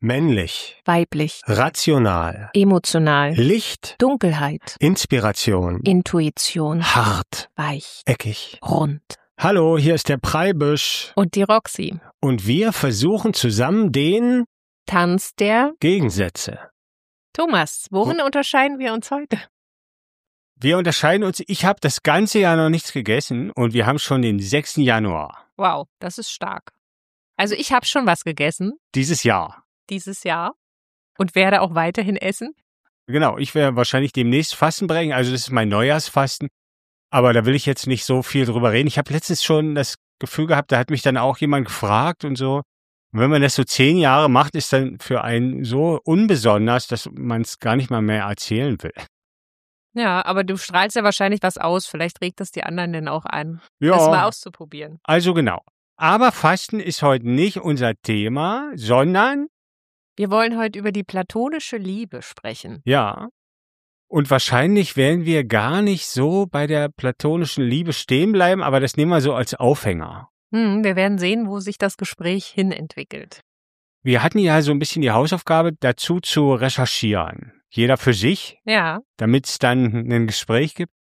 Männlich, weiblich, rational, emotional, Licht, Dunkelheit, Inspiration, Intuition, hart, weich, eckig. rund. Hallo, hier ist der Preibisch Und die Roxy. und wir versuchen zusammen den Tanz der Gegensätze. Thomas. Worin unterscheiden wir uns heute? Wir unterscheiden uns, ich habe das ganze Jahr noch nichts gegessen und wir haben schon den 6. Januar Wow, das ist stark. Also ich habe schon was gegessen dieses Jahr. dieses Jahr und werde auch weiterhin essen. Genau, ich werde wahrscheinlich demnächst Fasten brechen, also das ist mein Neujahrsfasten, aber da will ich jetzt nicht so viel drüber reden. Ich habe letztens schon das Gefühl gehabt, da hat mich dann auch jemand gefragt und so. Und wenn man das so 10 Jahre macht, ist dann für einen so unbesonders, dass man es gar nicht mal mehr erzählen will. Ja, aber du strahlst ja wahrscheinlich was aus. Vielleicht regt das die anderen denn auch an, Ja. das mal auszuprobieren. Also genau. Aber Fasten ist heute nicht unser Thema, sondern, Wir wollen heute über die platonische Liebe sprechen. ja, und wahrscheinlich werden wir gar nicht so bei der platonischen Liebe stehen bleiben, aber das nehmen wir so als Aufhänger. Wir werden sehen, wo sich das Gespräch hin entwickelt. Wir hatten ja so ein bisschen die Hausaufgabe, dazu zu recherchieren. Jeder für sich, Ja, damit es dann ein Gespräch gibt.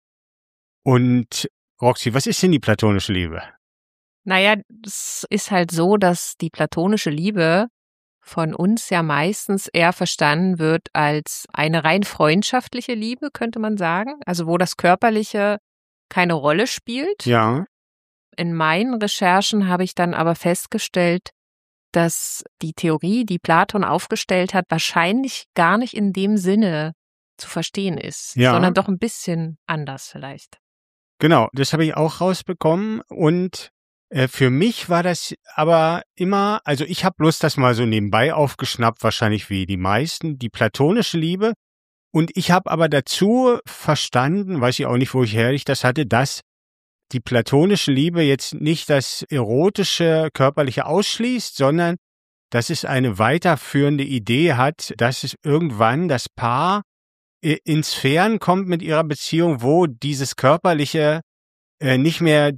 Und Roxy, was ist denn die platonische Liebe? naja, es ist halt so, dass die platonische Liebe von uns ja meistens eher verstanden wird als eine rein freundschaftliche Liebe, könnte man sagen. Also wo das Körperliche keine Rolle spielt. Ja, In meinen Recherchen habe ich dann aber festgestellt, dass die Theorie, die Platon aufgestellt hat, wahrscheinlich gar nicht in dem Sinne zu verstehen ist, Ja. sondern doch ein bisschen anders vielleicht. genau, das habe ich auch rausbekommen und für mich war das aber immer, also ich habe bloß das mal so nebenbei aufgeschnappt, wahrscheinlich wie die meisten, die platonische Liebe. Und ich habe aber dazu verstanden, weiß ich auch nicht, woher ich das hatte, dass die platonische Liebe jetzt nicht das erotische, körperliche ausschließt, sondern dass es eine weiterführende Idee hat, dass es irgendwann das Paar in Sphären kommt mit ihrer Beziehung, wo dieses körperliche nicht mehr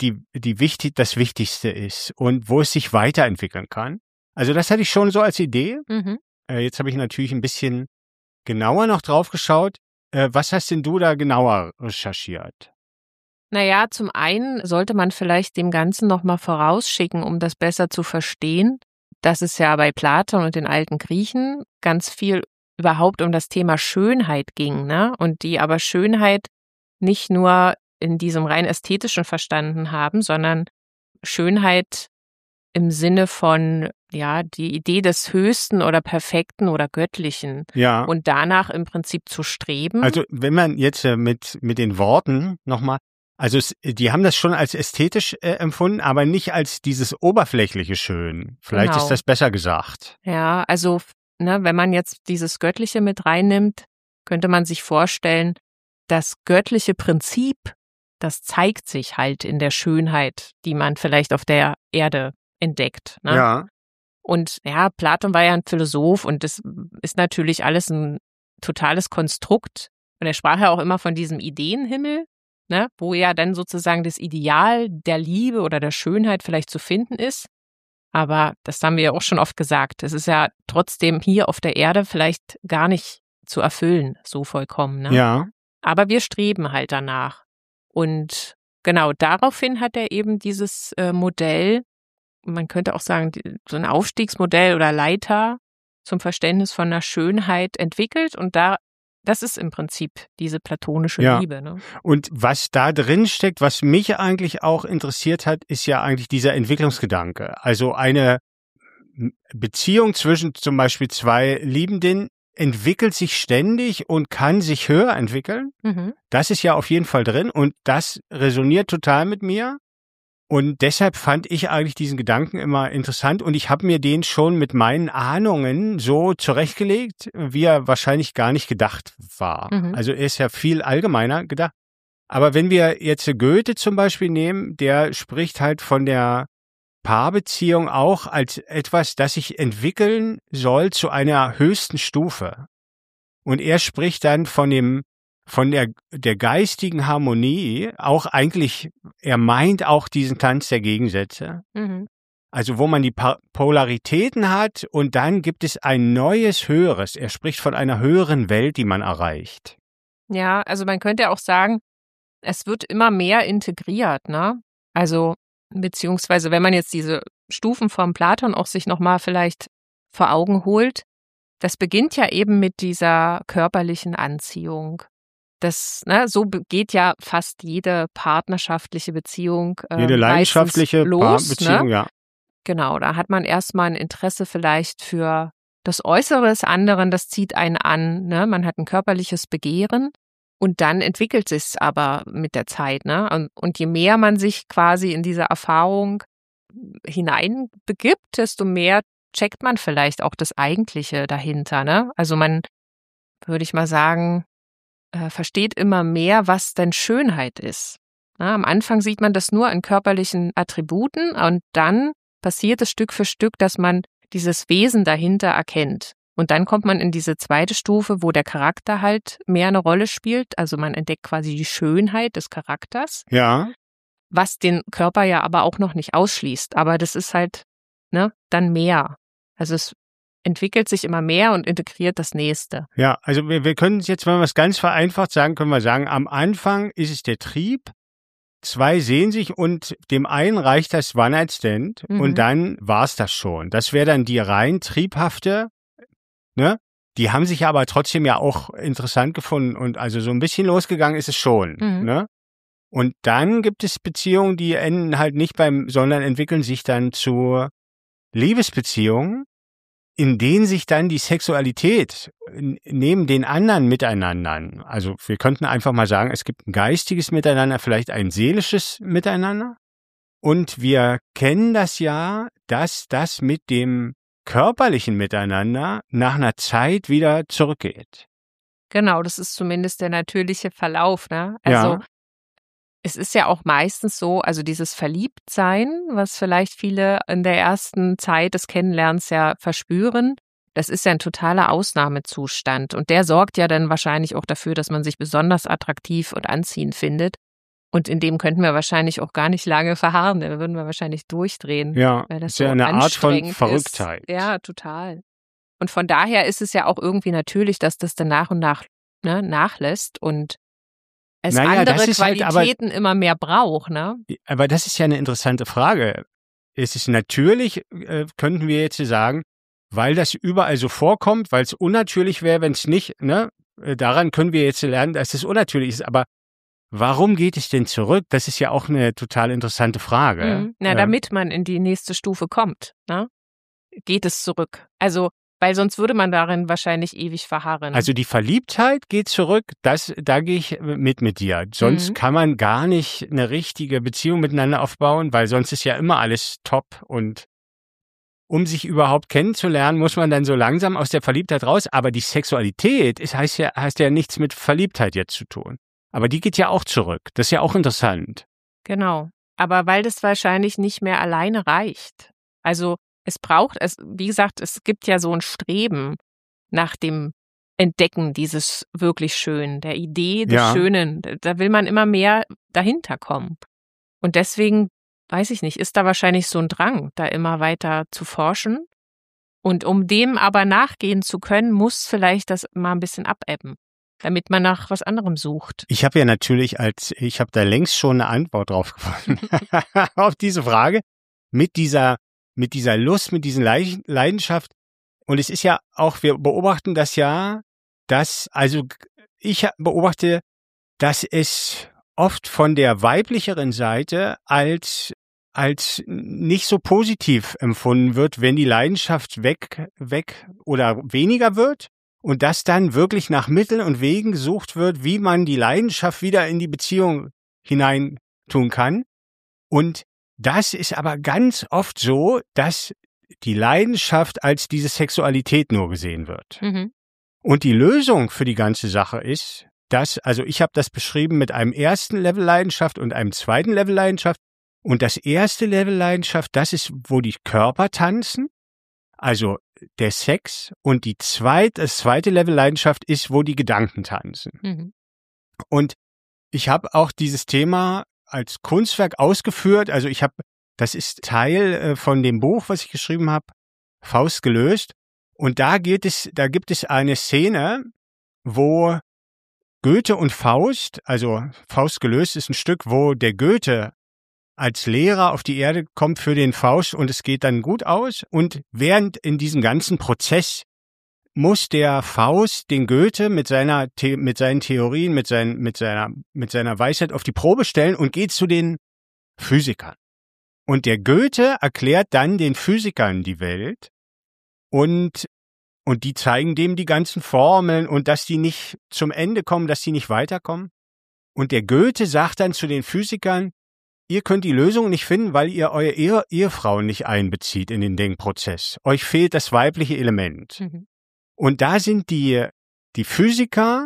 das Wichtigste ist und wo es sich weiterentwickeln kann. Also das hatte ich schon so als Idee. Jetzt habe ich natürlich ein bisschen genauer noch drauf geschaut. Was hast denn du da genauer recherchiert? Naja, zum einen sollte man vielleicht dem Ganzen nochmal vorausschicken, um das besser zu verstehen, dass es ja bei Platon und den alten Griechen ganz viel überhaupt um das Thema Schönheit ging, ne? Und die aber Schönheit nicht nur in diesem rein ästhetischen verstanden haben, sondern Schönheit im Sinne von, ja, die Idee des Höchsten oder Perfekten oder Göttlichen Ja, und danach im Prinzip zu streben. also wenn man jetzt mit den Worten nochmal, also die haben das schon als ästhetisch empfunden, aber nicht als dieses oberflächliche Schön. Vielleicht Genau. ist das besser gesagt. Ja, also, ne, wenn man jetzt dieses Göttliche mit reinnimmt, könnte man sich vorstellen, das göttliche Prinzip, das zeigt sich halt in der Schönheit, die man vielleicht auf der Erde entdeckt. Ne? Ja, Und ja, Platon war ja ein Philosoph und das ist natürlich alles ein totales Konstrukt. Und er sprach ja auch immer von diesem Ideenhimmel, ne, wo ja dann sozusagen das Ideal der Liebe oder der Schönheit vielleicht zu finden ist. Aber das haben wir ja auch schon oft gesagt. Es ist ja trotzdem hier auf der Erde vielleicht gar nicht zu erfüllen, so vollkommen. Ne? ja, Aber wir streben halt danach. Und genau daraufhin hat er eben dieses Modell, man könnte auch sagen, so ein Aufstiegsmodell oder Leiter zum Verständnis von einer Schönheit entwickelt. Und das ist im Prinzip diese platonische Ja. Liebe. Ne? Und was da drin steckt, was mich eigentlich auch interessiert hat, ist ja eigentlich dieser Entwicklungsgedanke. Also eine Beziehung zwischen zum Beispiel zwei Liebenden entwickelt sich ständig und kann sich höher entwickeln. Mhm. Das ist ja auf jeden Fall drin und das resoniert total mit mir. Und deshalb fand ich eigentlich diesen Gedanken immer interessant und ich habe mir den schon mit meinen Ahnungen so zurechtgelegt, wie er wahrscheinlich gar nicht gedacht war. Mhm. Also er ist ja viel allgemeiner gedacht. Aber wenn wir jetzt Goethe zum Beispiel nehmen, der spricht halt von der Paarbeziehung auch als etwas, das sich entwickeln soll zu einer höchsten Stufe. Und er spricht dann von der geistigen Harmonie, auch eigentlich, er meint auch diesen Tanz der Gegensätze. Mhm. also wo man die Polaritäten hat und dann gibt es ein neues Höheres. Er spricht von einer höheren Welt, die man erreicht. Ja, also man könnte auch sagen, es wird immer mehr integriert, ne? Also, beziehungsweise wenn man jetzt diese Stufen von Platon auch sich nochmal vielleicht vor Augen holt, das beginnt ja eben mit dieser körperlichen Anziehung. So geht ja fast jede partnerschaftliche Beziehung Jede leidenschaftliche Beziehung, ne? ja. Genau, da hat man erstmal ein Interesse vielleicht für das Äußere des anderen, das zieht einen an, ne? Man hat ein körperliches Begehren und dann entwickelt sich's aber mit der Zeit, ne? Und je mehr man sich quasi in diese Erfahrung hineinbegibt, desto mehr checkt man vielleicht auch das Eigentliche dahinter, ne? Also man, würde ich mal sagen, versteht immer mehr, was denn Schönheit ist. Na, am Anfang sieht man das nur in körperlichen Attributen und dann passiert es Stück für Stück, dass man dieses Wesen dahinter erkennt. Und dann kommt man in diese zweite Stufe, wo der Charakter halt mehr eine Rolle spielt. Also man entdeckt quasi die Schönheit des Charakters. Ja. Was den Körper ja aber auch noch nicht ausschließt. Aber das ist halt, ne, dann mehr. Also es entwickelt sich immer mehr und integriert das Nächste. Ja, also wir können es jetzt, wenn wir es ganz vereinfacht sagen, können wir sagen, am Anfang ist es der Trieb, zwei sehen sich und dem einen reicht das One-Night-Stand und dann war's das schon. Das wäre dann die rein triebhafte, ne? Die haben sich aber trotzdem ja auch interessant gefunden und also so ein bisschen losgegangen ist es schon, ne? Und dann gibt es Beziehungen, die enden halt nicht sondern entwickeln sich dann zu Liebesbeziehungen, in denen sich dann die Sexualität neben den anderen Miteinander, also wir könnten einfach mal sagen, es gibt ein geistiges Miteinander, vielleicht ein seelisches Miteinander. Und wir kennen das ja, dass das mit dem körperlichen Miteinander nach einer Zeit wieder zurückgeht. Genau, das ist zumindest der natürliche Verlauf, ne? Also es ist ja auch meistens so, also dieses Verliebtsein, was vielleicht viele in der ersten Zeit des Kennenlernens ja verspüren, das ist ja ein totaler Ausnahmezustand. Und der sorgt ja dann wahrscheinlich auch dafür, dass man sich besonders attraktiv und anziehend findet. Und in dem könnten wir wahrscheinlich auch gar nicht lange verharren. Da würden wir wahrscheinlich durchdrehen. Ja, weil das ist ja so eine Art von anstrengend Verrücktheit. ist. Ja, total. Und von daher ist es ja auch irgendwie natürlich, dass das dann nach und nach, ne, nachlässt und es andere Qualitäten halt immer mehr braucht, ne? Aber das ist ja eine interessante Frage. Es ist natürlich, könnten wir jetzt sagen, weil das überall so vorkommt, weil es unnatürlich wäre, wenn es nicht, ne? Daran können wir jetzt lernen, dass es unnatürlich ist. Aber warum geht es denn zurück? Das ist ja auch eine total interessante Frage. Na, damit man in die nächste Stufe kommt, ne? Geht es zurück. Also, weil sonst würde man darin wahrscheinlich ewig verharren. Also die Verliebtheit geht zurück, da gehe ich mit dir. Sonst kann man gar nicht eine richtige Beziehung miteinander aufbauen, weil sonst ist ja immer alles top und um sich überhaupt kennenzulernen, muss man dann so langsam aus der Verliebtheit raus. Aber die Sexualität heißt ja nichts mit Verliebtheit jetzt zu tun. Aber die geht ja auch zurück. Das ist ja auch interessant. Genau. Aber weil das wahrscheinlich nicht mehr alleine reicht. Also wie gesagt, es gibt ja so ein Streben nach dem Entdecken dieses wirklich Schönen, der Idee des Schönen. Da will man immer mehr dahinter kommen. Und deswegen, weiß ich nicht, ist da wahrscheinlich so ein Drang, da immer weiter zu forschen. Und um dem aber nachgehen zu können, muss vielleicht das mal ein bisschen abebben, damit man nach was anderem sucht. Ich habe ja natürlich ich habe da längst schon eine Antwort drauf gefunden auf diese Frage mit dieser Lust, mit dieser Leidenschaft. Und es ist ja auch, wir beobachten das ja, ich beobachte, dass es oft von der weiblicheren Seite als nicht so positiv empfunden wird, wenn die Leidenschaft weg oder weniger wird und dass dann wirklich nach Mitteln und Wegen gesucht wird, wie man die Leidenschaft wieder in die Beziehung hinein tun kann. Und das ist aber ganz oft so, dass die Leidenschaft als diese Sexualität nur gesehen wird. Und die Lösung für die ganze Sache ist, also ich habe das beschrieben mit einem ersten Level Leidenschaft und einem zweiten Level Leidenschaft. Und das erste Level Leidenschaft, das ist, wo die Körper tanzen, also der Sex. Und das zweite Level Leidenschaft ist, wo die Gedanken tanzen. Und ich habe auch dieses Thema als Kunstwerk ausgeführt. Also ich habe Das ist Teil von dem Buch, was ich geschrieben habe, Faust gelöst. Und da gibt es eine Szene, wo Goethe und Faust, also Faust gelöst ist ein Stück, wo der Goethe als Lehrer auf die Erde kommt für den Faust und es geht dann gut aus. Und während in diesem ganzen Prozess muss der Faust den Goethe mit seinen Theorien, mit seiner Weisheit auf die Probe stellen und geht zu den Physikern. Und der Goethe erklärt dann den Physikern die Welt und die zeigen dem die ganzen Formeln und dass die nicht zum Ende kommen, dass die nicht weiterkommen. Und der Goethe sagt dann zu den Physikern, ihr könnt die Lösung nicht finden, weil ihr eure Ehefrauen nicht einbezieht in den Denkprozess. Euch fehlt das weibliche Element. Mhm. Und da sind die Physiker,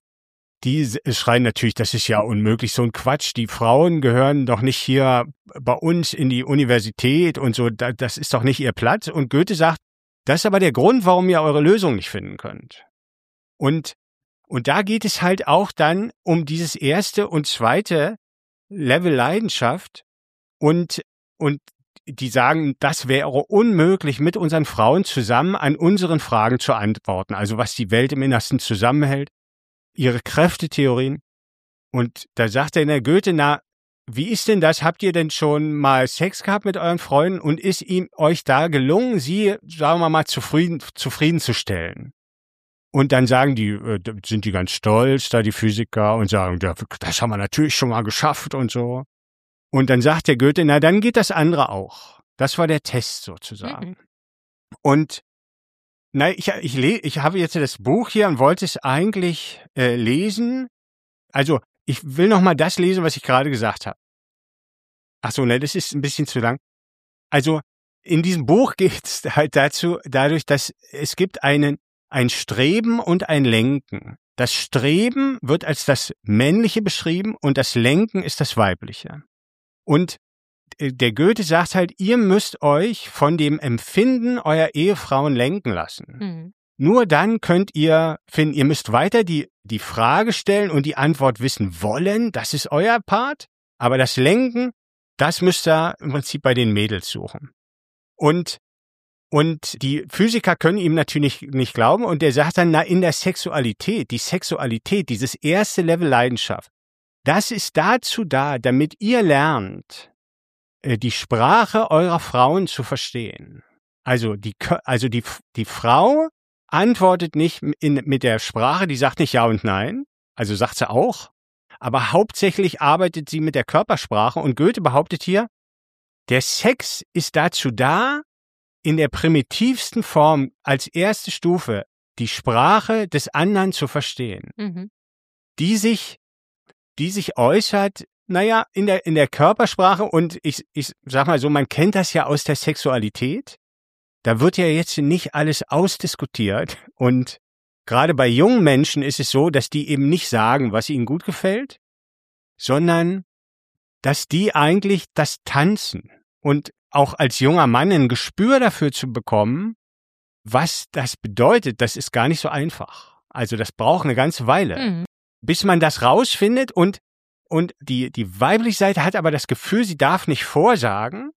die schreien natürlich, das ist ja unmöglich, so ein Quatsch. Die Frauen gehören doch nicht hier bei uns in die Universität und so, das ist doch nicht ihr Platz. Und Goethe sagt, das ist aber der Grund, warum ihr eure Lösung nicht finden könnt. Und da geht es halt auch dann um dieses erste und zweite Level Leidenschaft und die sagen, das wäre unmöglich, mit unseren Frauen zusammen an unseren Fragen zu antworten. Also was die Welt im Innersten zusammenhält, ihre Kräftetheorien. Und da sagt der Goethe, na, wie ist denn das? Habt ihr denn schon mal Sex gehabt mit euren Freunden und ist euch da gelungen, sie, sagen wir mal, zufriedenzustellen? Und dann sind die ganz stolz, da die Physiker, und sagen, das haben wir natürlich schon mal geschafft und so. Und dann sagt der Goethe, na, dann geht das andere auch. Das war der Test sozusagen. Mhm. Und ich habe jetzt das Buch hier und wollte es eigentlich lesen. Also, ich will noch mal das lesen, was ich gerade gesagt habe. Ach so, ne, das ist ein bisschen zu lang. Also, in diesem Buch geht es halt dadurch, dass es gibt ein Streben und ein Lenken. Das Streben wird als das Männliche beschrieben und das Lenken ist das Weibliche. Und der Goethe sagt halt, ihr müsst euch von dem Empfinden eurer Ehefrauen lenken lassen. Mhm. Nur dann könnt ihr finden, ihr müsst weiter die Frage stellen und die Antwort wissen wollen, das ist euer Part, aber das Lenken, das müsst ihr im Prinzip bei den Mädels suchen. Und die Physiker können ihm natürlich nicht glauben und der sagt dann, na, in der Sexualität, dieses erste Level Leidenschaft, das ist dazu da, damit ihr lernt, die Sprache eurer Frauen zu verstehen. Also die Frau antwortet nicht mit der Sprache, die sagt nicht Ja und Nein, also sagt sie auch, aber hauptsächlich arbeitet sie mit der Körpersprache und Goethe behauptet hier, der Sex ist dazu da, in der primitivsten Form als erste Stufe die Sprache des anderen zu verstehen, die sich äußert, naja, in der Körpersprache und ich sag mal so, man kennt das ja aus der Sexualität. Da wird ja jetzt nicht alles ausdiskutiert und gerade bei jungen Menschen ist es so, dass die eben nicht sagen, was ihnen gut gefällt, sondern dass die eigentlich das Tanzen und auch als junger Mann ein Gespür dafür zu bekommen, was das bedeutet, das ist gar nicht so einfach. Also das braucht eine ganze Weile, bis man das rausfindet und die weibliche Seite hat aber das Gefühl, sie darf nicht vorsagen.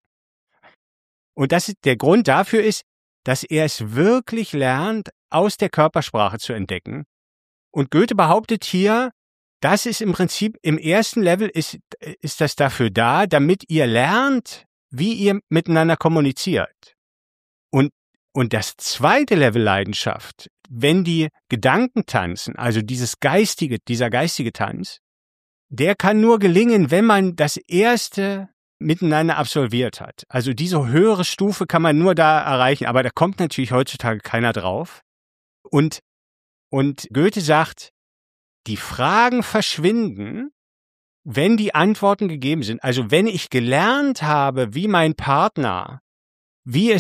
Und der Grund dafür ist, dass er es wirklich lernt, aus der Körpersprache zu entdecken. Und Goethe behauptet hier, das ist im Prinzip im ersten Level ist das dafür da, damit ihr lernt, wie ihr miteinander kommuniziert. Und das zweite Level Leidenschaft, wenn die Gedanken tanzen, also dieser geistige Tanz, der kann nur gelingen, wenn man das erste miteinander absolviert hat. Also diese höhere Stufe kann man nur da erreichen, aber da kommt natürlich heutzutage keiner drauf. Und Goethe sagt, die Fragen verschwinden, wenn die Antworten gegeben sind. Also wenn ich gelernt habe, wie mein Partner, wie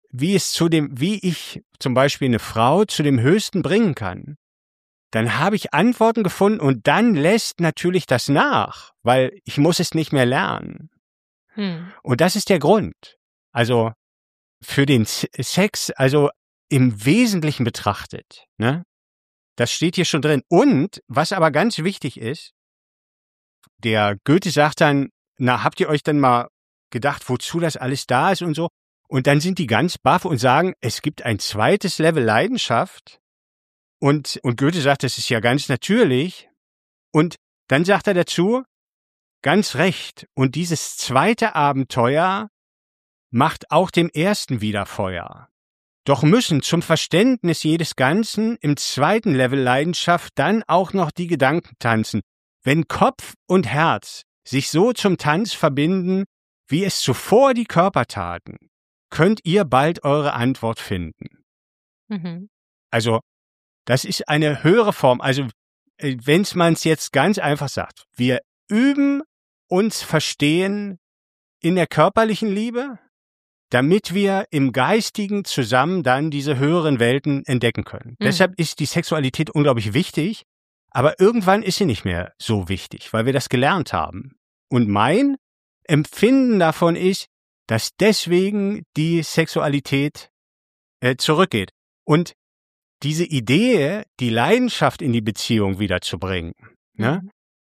ich zum Beispiel eine Frau zu dem Höchsten bringen kann, dann habe ich Antworten gefunden und dann lässt natürlich das nach, weil ich muss es nicht mehr lernen. Und das ist der Grund. Also für den Sex, also im Wesentlichen betrachtet, ne? Das steht hier schon drin. Und was aber ganz wichtig ist, der Goethe sagt dann, na, habt ihr euch denn mal gedacht, wozu das alles da ist und so. Und dann sind die ganz baff und sagen, es gibt ein zweites Level Leidenschaft. Und Goethe sagt, das ist ja ganz natürlich. Und dann sagt er dazu, ganz recht. Und dieses zweite Abenteuer macht auch dem ersten wieder Feuer. Doch müssen zum Verständnis jedes Ganzen im zweiten Level Leidenschaft dann auch noch die Gedanken tanzen. Wenn Kopf und Herz sich so zum Tanz verbinden, wie es zuvor die Körper taten, könnt ihr bald eure Antwort finden. Mhm. Also, das ist eine höhere Form. Also, wenn man es jetzt ganz einfach sagt, wir üben uns verstehen in der körperlichen Liebe, damit wir im Geistigen zusammen dann diese höheren Welten entdecken können. Deshalb ist die Sexualität unglaublich wichtig, aber irgendwann ist sie nicht mehr so wichtig, weil wir das gelernt haben. Und mein Empfinden davon ist, dass deswegen die Sexualität zurückgeht. Und diese Idee, die Leidenschaft in die Beziehung wiederzubringen, ne?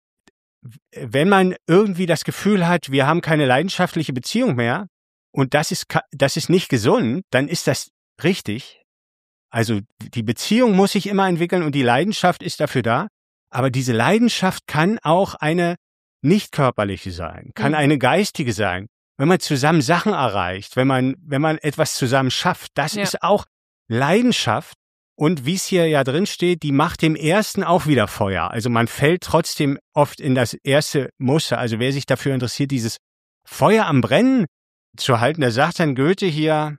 Wenn man irgendwie das Gefühl hat, wir haben keine leidenschaftliche Beziehung mehr und das ist nicht gesund, dann ist das richtig. Also die Beziehung muss sich immer entwickeln und die Leidenschaft ist dafür da. Aber diese Leidenschaft kann auch eine nicht körperliche sein, kann eine geistige sein. Wenn man zusammen Sachen erreicht, wenn man etwas zusammen schafft, das ist auch Leidenschaft. Und wie es hier ja drin steht, die macht dem ersten auch wieder Feuer. Also man fällt trotzdem oft in das erste Muster. Also wer sich dafür interessiert, dieses Feuer am Brennen zu halten, da sagt dann Goethe hier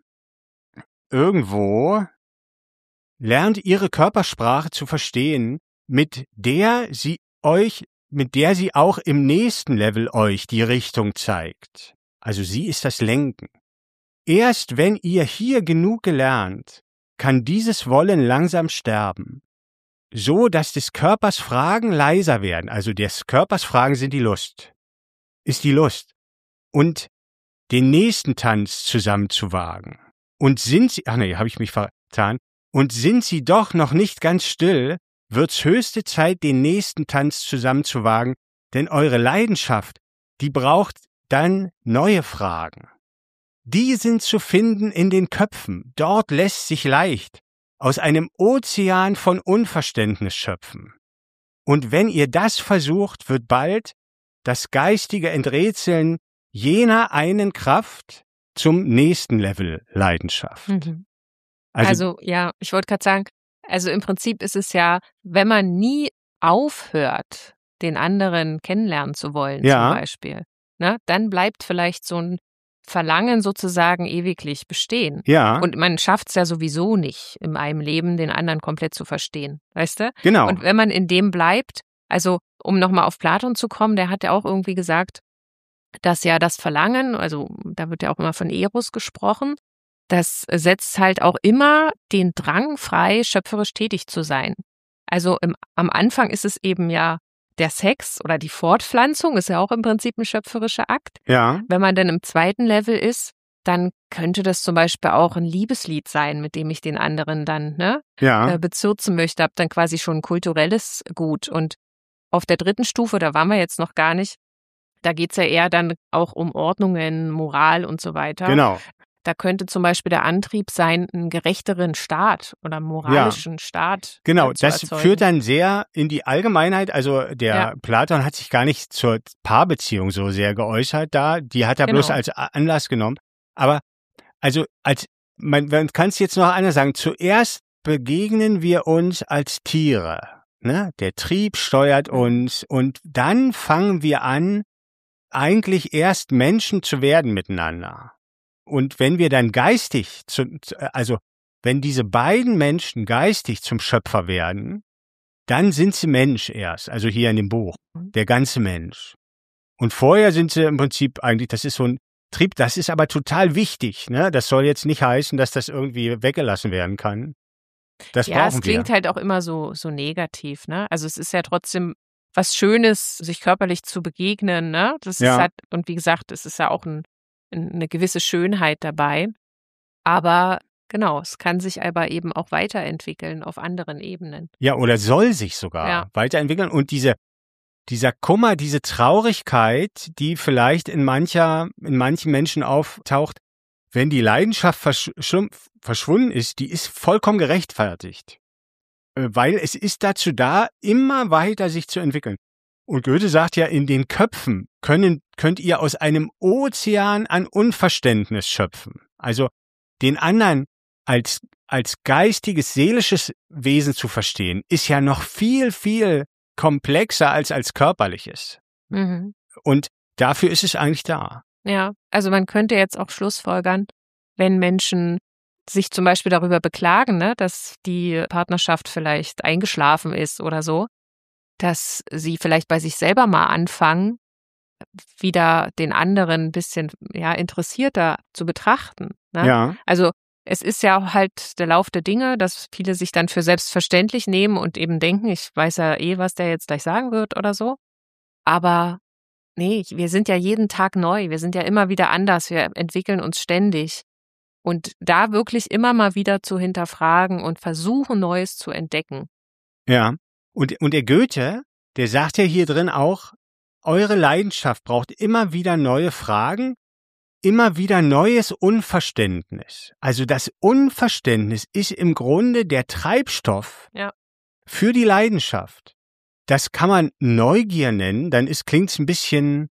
irgendwo, lernt ihre Körpersprache zu verstehen, mit der sie auch im nächsten Level euch die Richtung zeigt. Also sie ist das Lenken. Erst wenn ihr hier genug gelernt, kann dieses Wollen langsam sterben, so dass des Körpers Fragen leiser werden. Also des Körpers Fragen ist die Lust. Und den nächsten Tanz zusammen zu wagen. Und sind sie doch noch nicht ganz still, wird's höchste Zeit, den nächsten Tanz zusammen zu wagen, denn eure Leidenschaft, die braucht dann neue Fragen. Die sind zu finden in den Köpfen. Dort lässt sich leicht aus einem Ozean von Unverständnis schöpfen. Und wenn ihr das versucht, wird bald das geistige Enträtseln jener einen Kraft zum nächsten Level Leidenschaft. Also ja, ich wollte gerade sagen, also im Prinzip ist es ja, wenn man nie aufhört, den anderen kennenlernen zu wollen, zum Beispiel, ne, dann bleibt vielleicht so ein Verlangen sozusagen ewiglich bestehen. Ja. Und man schafft es ja sowieso nicht, in einem Leben den anderen komplett zu verstehen, weißt du? Genau. Und wenn man in dem bleibt, also um nochmal auf Platon zu kommen, der hat ja auch irgendwie gesagt, dass ja das Verlangen, also da wird ja auch immer von Eros gesprochen, das setzt halt auch immer den Drang frei, schöpferisch tätig zu sein. Also am Anfang ist es eben ja der Sex oder die Fortpflanzung, ist ja auch im Prinzip ein schöpferischer Akt. Ja. Wenn man dann im zweiten Level ist, dann könnte das zum Beispiel auch ein Liebeslied sein, mit dem ich den anderen dann bezirzen möchte, habe dann quasi schon ein kulturelles Gut. Und auf der dritten Stufe, da waren wir jetzt noch gar nicht, da geht's ja eher dann auch um Ordnungen, Moral und so weiter. Genau. Da könnte zum Beispiel der Antrieb sein, einen gerechteren Staat oder moralischen Staat Genau, zu das erzeugen. führt dann sehr in die Allgemeinheit. Also der Platon hat sich gar nicht zur Paarbeziehung so sehr geäußert da. Die hat er bloß als Anlass genommen. Aber also man kann es jetzt noch anders sagen. Zuerst begegnen wir uns als Tiere. Ne? Der Trieb steuert uns und dann fangen wir an, eigentlich erst Menschen zu werden miteinander. Und wenn wir dann geistig, wenn diese beiden Menschen geistig zum Schöpfer werden, dann sind sie Mensch erst, also hier in dem Buch, der ganze Mensch. Und vorher sind sie im Prinzip eigentlich, das ist so ein Trieb, das ist aber total wichtig, ne? Das soll jetzt nicht heißen, dass das irgendwie weggelassen werden kann. Das brauchen wir. Ja, es klingt halt auch immer so negativ, ne? Also es ist ja trotzdem was Schönes, sich körperlich zu begegnen, ne? Das ist halt, und wie gesagt, es ist ja auch eine gewisse Schönheit dabei. Aber genau, es kann sich aber eben auch weiterentwickeln auf anderen Ebenen. Ja, oder soll sich sogar weiterentwickeln. Und diese dieser Kummer, diese Traurigkeit, die vielleicht in manchen Menschen auftaucht, wenn die Leidenschaft verschwunden ist, die ist vollkommen gerechtfertigt. Weil es ist dazu da, immer weiter sich zu entwickeln. Und Goethe sagt ja, in den Köpfen könnt ihr aus einem Ozean an Unverständnis schöpfen. Also den anderen als geistiges, seelisches Wesen zu verstehen, ist ja noch viel, viel komplexer als körperliches. Mhm. Und dafür ist es eigentlich da. Ja, also man könnte jetzt auch schlussfolgern, wenn Menschen sich zum Beispiel darüber beklagen, ne, dass die Partnerschaft vielleicht eingeschlafen ist oder so, dass sie vielleicht bei sich selber mal anfangen, wieder den anderen ein bisschen interessierter zu betrachten. Ne? Ja. Also es ist ja auch halt der Lauf der Dinge, dass viele sich dann für selbstverständlich nehmen und eben denken, ich weiß ja was der jetzt gleich sagen wird oder so. Aber nee, wir sind ja jeden Tag neu, wir sind ja immer wieder anders, wir entwickeln uns ständig. Und da wirklich immer mal wieder zu hinterfragen und versuchen, Neues zu entdecken. Ja. Und der Goethe, der sagt ja hier drin auch, eure Leidenschaft braucht immer wieder neue Fragen, immer wieder neues Unverständnis. Also das Unverständnis ist im Grunde der Treibstoff für die Leidenschaft. Das kann man Neugier nennen, dann klingt es ein bisschen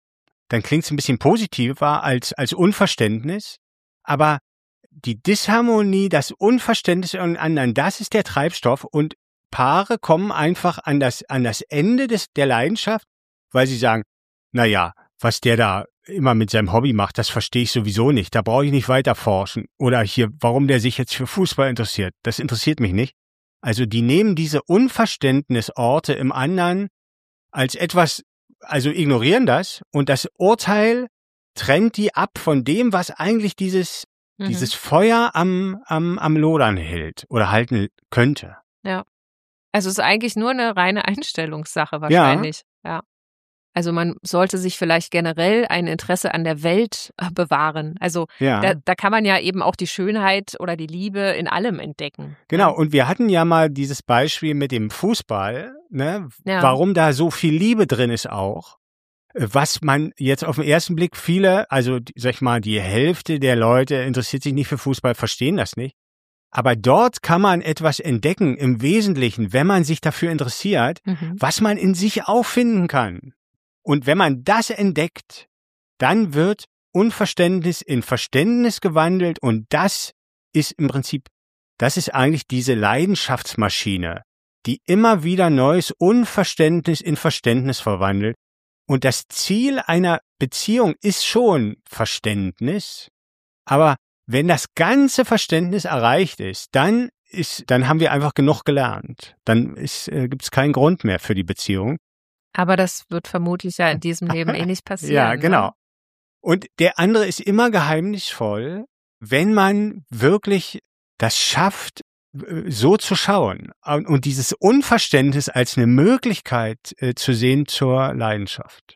positiver als Unverständnis. Aber die Disharmonie, das Unverständnis an anderen, das ist der Treibstoff und Paare kommen einfach an das Ende der Leidenschaft, weil sie sagen, naja, was der da immer mit seinem Hobby macht, das verstehe ich sowieso nicht, da brauche ich nicht weiter forschen. Oder hier, warum der sich jetzt für Fußball interessiert, das interessiert mich nicht. Also die nehmen diese Unverständnisorte im anderen als etwas, also ignorieren das und das Urteil trennt die ab von dem, was eigentlich dieses Feuer am Lodern hält oder halten könnte. Ja. Also es ist eigentlich nur eine reine Einstellungssache wahrscheinlich. Ja. Also man sollte sich vielleicht generell ein Interesse an der Welt bewahren. Also da kann man ja eben auch die Schönheit oder die Liebe in allem entdecken. Genau, und wir hatten ja mal dieses Beispiel mit dem Fußball, ne? Ja. Warum da so viel Liebe drin ist auch. Was man jetzt auf den ersten Blick also sag ich mal, die Hälfte der Leute interessiert sich nicht für Fußball, verstehen das nicht. Aber dort kann man etwas entdecken, im Wesentlichen, wenn man sich dafür interessiert, was man in sich auch finden kann. Und wenn man das entdeckt, dann wird Unverständnis in Verständnis gewandelt und das ist eigentlich diese Leidenschaftsmaschine, die immer wieder neues Unverständnis in Verständnis verwandelt. Und das Ziel einer Beziehung ist schon Verständnis, aber wenn das ganze Verständnis erreicht ist, dann haben wir einfach genug gelernt. Dann gibt es keinen Grund mehr für die Beziehung. Aber das wird vermutlich ja in diesem Leben nicht passieren. Ja, genau. Ne? Und der andere ist immer geheimnisvoll, wenn man wirklich das schafft, so zu schauen und dieses Unverständnis als eine Möglichkeit zu sehen zur Leidenschaft.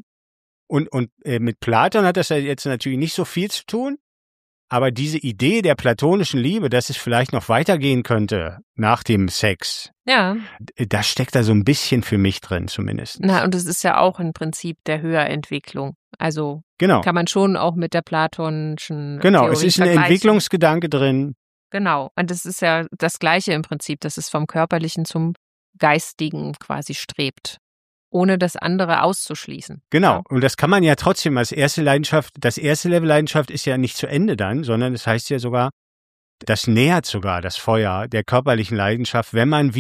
Und mit Platon hat das ja jetzt natürlich nicht so viel zu tun, aber diese Idee der platonischen Liebe, dass es vielleicht noch weitergehen könnte nach dem Sex, das steckt da so ein bisschen für mich drin zumindest. Na, und es ist ja auch ein Prinzip der Höherentwicklung. Also kann man schon auch mit der platonischen Theorie es ist ein Entwicklungsgedanke drin. Genau, und das ist ja das Gleiche im Prinzip, dass es vom Körperlichen zum Geistigen quasi strebt, ohne das andere auszuschließen. Genau, ja. Und das kann man ja trotzdem das erste Level Leidenschaft ist ja nicht zu Ende dann, sondern das heißt ja sogar, das nähert sogar das Feuer der körperlichen Leidenschaft, wenn man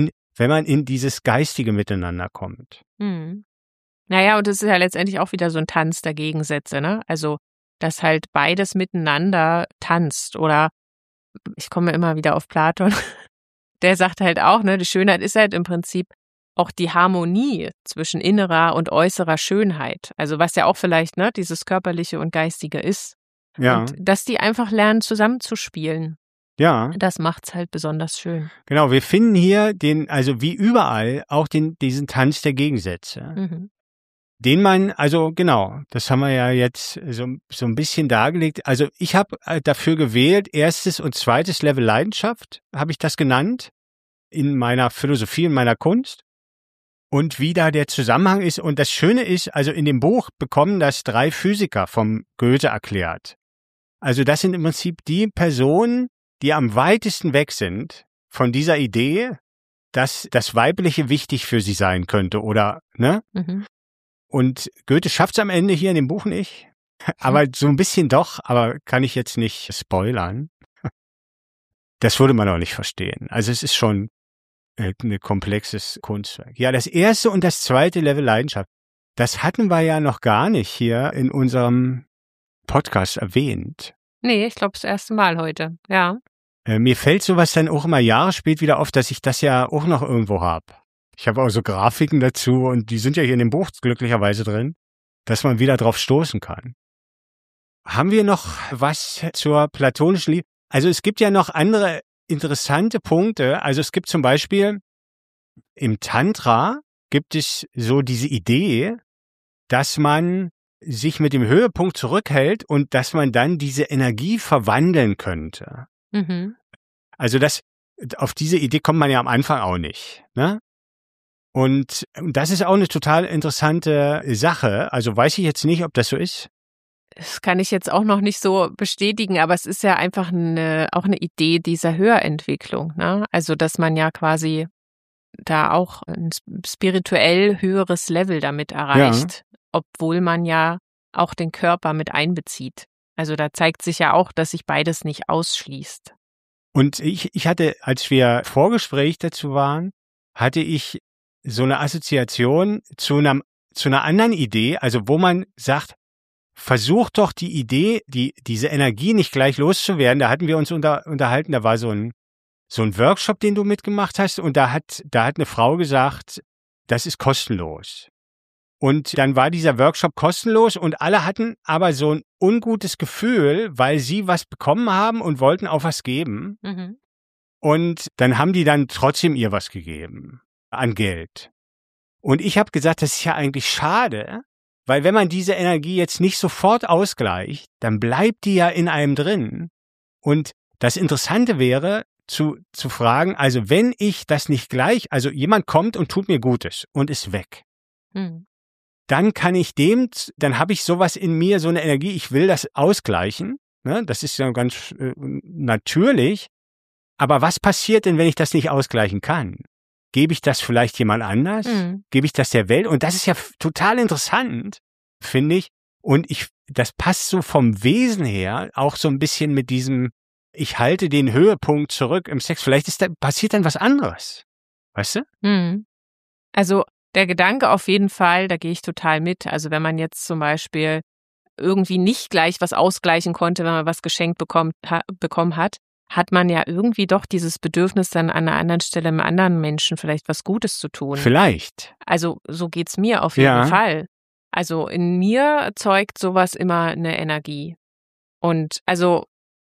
in dieses geistige Miteinander kommt. Naja, und es ist ja letztendlich auch wieder so ein Tanz der Gegensätze, ne? Also, dass halt beides miteinander tanzt oder ich komme immer wieder auf Platon, der sagt halt auch, ne, die Schönheit ist halt im Prinzip auch die Harmonie zwischen innerer und äußerer Schönheit. Also was ja auch vielleicht, ne, dieses Körperliche und Geistige ist. Ja. Und dass die einfach lernen, zusammenzuspielen. Ja. Das macht's halt besonders schön. Genau, wir finden hier also wie überall, auch diesen Tanz der Gegensätze. Den man, also genau, das haben wir ja jetzt so ein bisschen dargelegt. Also ich habe dafür gewählt, erstes und zweites Level Leidenschaft, habe ich das genannt, in meiner Philosophie, in meiner Kunst. und wie da der Zusammenhang ist. Und das Schöne ist, also in dem Buch bekommen das 3 Physiker vom Goethe erklärt. Also das sind im Prinzip die Personen, die am weitesten weg sind von dieser Idee, dass das Weibliche wichtig für sie sein könnte, oder, ne? Mhm. Und Goethe schafft es am Ende hier in dem Buch nicht. Aber so ein bisschen doch, aber kann ich jetzt nicht spoilern. Das würde man auch nicht verstehen. Also es ist schon ein komplexes Kunstwerk. Ja, das erste und das zweite Level Leidenschaft, das hatten wir ja noch gar nicht hier in unserem Podcast erwähnt. Nee, ich glaube das erste Mal heute, ja. Mir fällt sowas dann auch immer Jahre spät wieder auf, dass ich das ja auch noch irgendwo habe. Ich habe auch so Grafiken dazu und die sind ja hier in dem Buch glücklicherweise drin, dass man wieder drauf stoßen kann. Haben wir noch was zur platonischen Liebe? Also es gibt ja noch andere interessante Punkte. Also es gibt zum Beispiel im Tantra gibt es so diese Idee, dass man sich mit dem Höhepunkt zurückhält und dass man dann diese Energie verwandeln könnte. Mhm. Also auf diese Idee kommt man ja am Anfang auch nicht, ne? Und das ist auch eine total interessante Sache. Also weiß ich jetzt nicht, ob das so ist. Das kann ich jetzt auch noch nicht so bestätigen, aber es ist ja einfach auch eine Idee dieser Höherentwicklung, ne? Also, dass man ja quasi da auch ein spirituell höheres Level damit erreicht, obwohl man ja auch den Körper mit einbezieht. Also, da zeigt sich ja auch, dass sich beides nicht ausschließt. Und ich hatte, als wir Vorgespräch dazu waren, hatte ich so eine Assoziation zu einer anderen Idee, also wo man sagt, versuch doch die Idee, diese Energie nicht gleich loszuwerden. Da hatten wir uns unterhalten, da war so ein Workshop, den du mitgemacht hast, und da hat eine Frau gesagt, das ist kostenlos. Und dann war dieser Workshop kostenlos und alle hatten aber so ein ungutes Gefühl, weil sie was bekommen haben und wollten auch was geben. Mhm. Und dann haben die dann trotzdem ihr was gegeben an Geld. Und ich habe gesagt, das ist ja eigentlich schade, weil wenn man diese Energie jetzt nicht sofort ausgleicht, dann bleibt die ja in einem drin. Und das Interessante wäre, zu fragen, also wenn ich das nicht gleich, also jemand kommt und tut mir Gutes und ist weg, dann kann ich dann habe ich sowas in mir, so eine Energie, ich will das ausgleichen, ne? Das ist ja ganz natürlich, aber was passiert denn, wenn ich das nicht ausgleichen kann? Gebe ich das vielleicht jemand anders? Gebe ich das der Welt? Und das ist ja total interessant, finde ich. Und das passt so vom Wesen her auch so ein bisschen mit diesem, ich halte den Höhepunkt zurück im Sex. Vielleicht passiert dann was anderes. Weißt du? Also der Gedanke auf jeden Fall, da gehe ich total mit. Also wenn man jetzt zum Beispiel irgendwie nicht gleich was ausgleichen konnte, wenn man was geschenkt bekommen hat, hat man ja irgendwie doch dieses Bedürfnis, dann an einer anderen Stelle einem anderen Menschen vielleicht was Gutes zu tun. Vielleicht. Also so geht's mir auf jeden Fall. Also in mir erzeugt sowas immer eine Energie. Und also,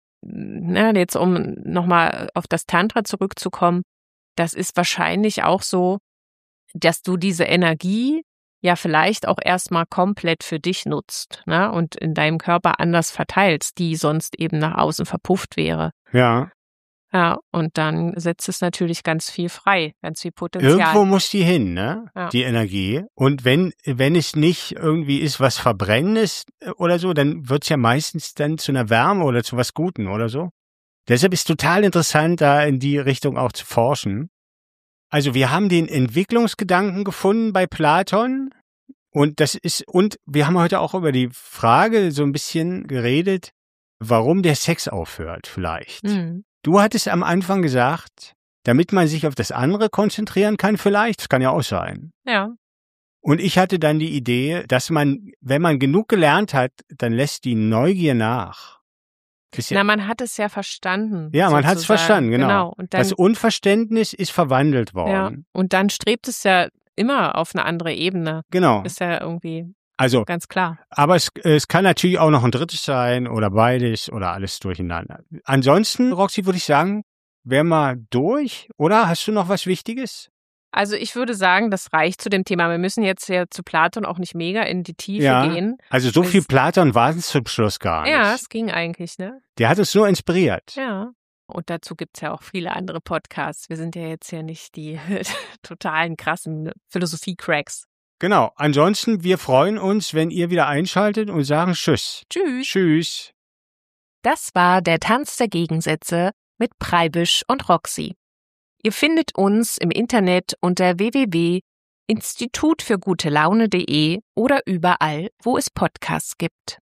jetzt um nochmal auf das Tantra zurückzukommen, das ist wahrscheinlich auch so, dass du diese Energie ja vielleicht auch erstmal komplett für dich nutzt, ne? Und in deinem Körper anders verteilst, die sonst eben nach außen verpufft wäre. Ja. Ja, und dann setzt es natürlich ganz viel frei, ganz viel Potenzial. Irgendwo muss die hin, ne? Ja. Die Energie. Und wenn es nicht irgendwie ist, was Verbrennendes oder so, dann wird's ja meistens dann zu einer Wärme oder zu was Guten oder so. Deshalb ist total interessant, da in die Richtung auch zu forschen. Also wir haben den Entwicklungsgedanken gefunden bei Platon und wir haben heute auch über die Frage so ein bisschen geredet, warum der Sex aufhört vielleicht. Du hattest am Anfang gesagt, damit man sich auf das andere konzentrieren kann vielleicht, das kann ja auch sein. Ja. Und ich hatte dann die Idee, dass man, wenn man genug gelernt hat, dann lässt die Neugier nach. Man hat es ja verstanden. Ja, man hat es verstanden, genau. Und dann, das Unverständnis ist verwandelt worden. Ja, und dann strebt es ja immer auf eine andere Ebene. Genau. Ist ja irgendwie also, ganz klar. Aber es kann natürlich auch noch ein drittes sein oder beides oder alles durcheinander. Ansonsten, Roxy, würde ich sagen, wären wir durch, oder? Hast du noch was Wichtiges? Also ich würde sagen, das reicht zu dem Thema. Wir müssen jetzt ja zu Platon auch nicht mega in die Tiefe gehen. Also so viel Platon war es zum Schluss gar nicht. Ja, es ging eigentlich, ne? Der hat uns nur inspiriert. Ja. Und dazu gibt's ja auch viele andere Podcasts. Wir sind ja jetzt hier nicht die totalen krassen Philosophie-Cracks. Genau. Ansonsten, wir freuen uns, wenn ihr wieder einschaltet und sagen Tschüss. Tschüss. Tschüss. Das war der Tanz der Gegensätze mit Preibisch und Roxy. Ihr findet uns im Internet unter www.institutfürgutelaune.de oder überall, wo es Podcasts gibt.